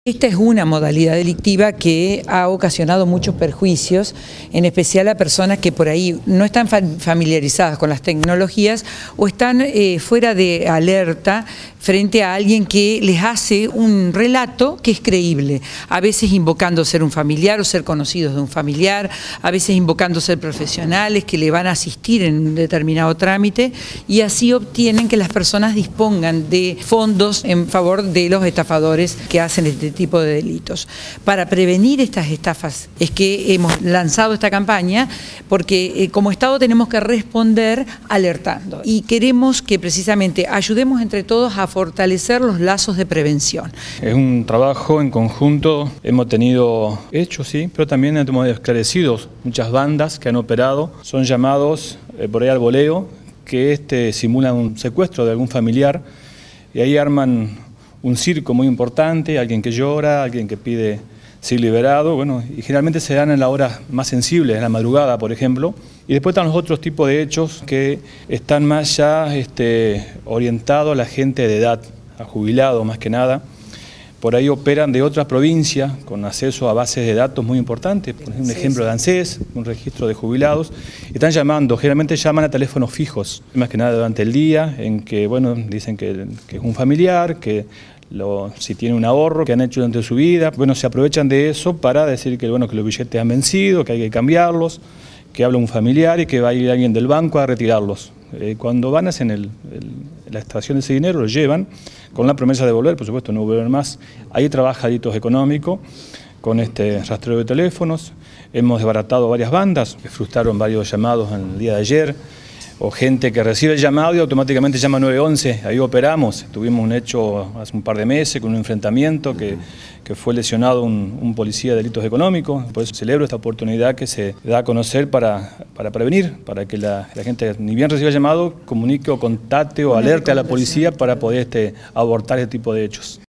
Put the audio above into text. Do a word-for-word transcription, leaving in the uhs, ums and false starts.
Esta es una modalidad delictiva que ha ocasionado muchos perjuicios, en especial a personas que por ahí no están familiarizadas con las tecnologías o están eh, fuera de alerta frente a alguien que les hace un relato que es creíble, a veces invocando ser un familiar o ser conocidos de un familiar, a veces invocando ser profesionales que le van a asistir en un determinado trámite, y así obtienen que las personas dispongan de fondos en favor de los estafadores que hacen este tipo de delitos. Para prevenir estas estafas es que hemos lanzado esta campaña, porque eh, como Estado tenemos que responder alertando, y queremos que precisamente ayudemos entre todos a fortalecer los lazos de prevención. Es un trabajo en conjunto, hemos tenido hechos, sí, pero también hemos esclarecido muchas bandas que han operado, son llamados eh, por ahí al voleo, que este simulan un secuestro de algún familiar, y ahí arman un circo muy importante, alguien que llora, alguien que pide ser liberado, bueno, y generalmente se dan en la hora más sensible, en la madrugada, por ejemplo. Y después están los otros tipos de hechos que están más ya este, orientados a la gente de edad, a jubilados más que nada. Por ahí operan de otras provincias con acceso a bases de datos muy importantes, por ejemplo, un ejemplo de ANSES, un registro de jubilados. Están llamando, generalmente llaman a teléfonos fijos, más que nada durante el día, en que bueno, dicen que, que es un familiar, que Lo, si tiene un ahorro que han hecho durante su vida, bueno, se aprovechan de eso para decir que, bueno, que los billetes han vencido, que hay que cambiarlos, que habla un familiar y que va a ir alguien del banco a retirarlos. Eh, cuando van hacen el, el, la extracción de ese dinero, lo llevan con la promesa de volver, por supuesto no volver más. Ahí trabaja delitos económicos con este rastreo de teléfonos. Hemos desbaratado varias bandas que frustraron varios llamados en el día de ayer, o gente que recibe el llamado y automáticamente llama nueve once, ahí operamos. Tuvimos un hecho hace un par de meses con un enfrentamiento que, que fue lesionado un, un policía de delitos económicos. Por eso celebro esta oportunidad que se da a conocer para, para prevenir, para que la, la gente, ni bien reciba el llamado, comunique o contacte o alerte a la policía para poder este, abortar este tipo de hechos.